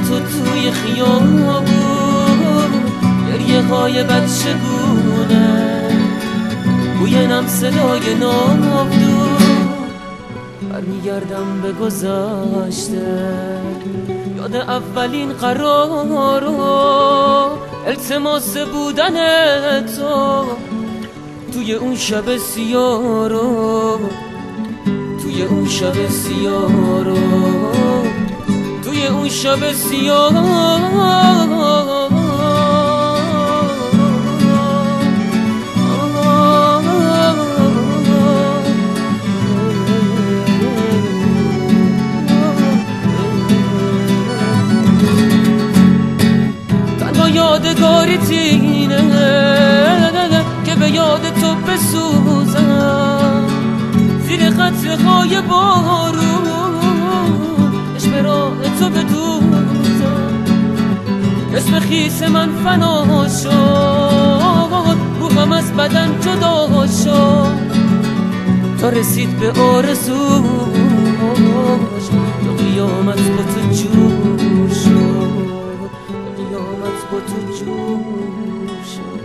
تو توی خیابون، گریه های بچگونه، بوی نم صدای ناودون. برمیگردم به گذشته، یاد اولین قرار و التماس بودن تو توی اون شب سیاه رو، توی اون شب سیاه رو، توی اون شب سیاه. یادگاری تینه که به یاد تو بسوزم، زیر قطره‌های بارون عشق راه تو بدوزم. اسم خیس من فنا شد، روحم از بدن جدا شد، تا رسید به آرزوش، تا قیامت با تو جور شد، با تو جور شد.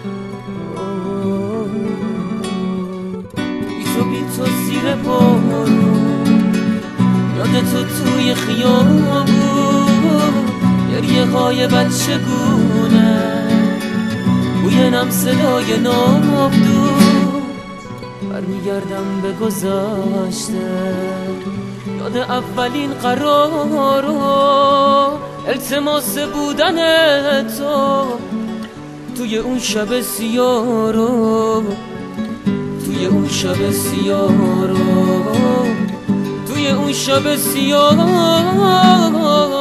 بی تو زیر بارون، یاد تو توی خیابون، گریه های بچگونه، بوی نم صدای ناودون. برمیگردم به گذشته، یاد اولین قرار و التماس بودن تو توی اون شب سیاه رو، توی اون شب سیاه رو، توی اون شب سیاه.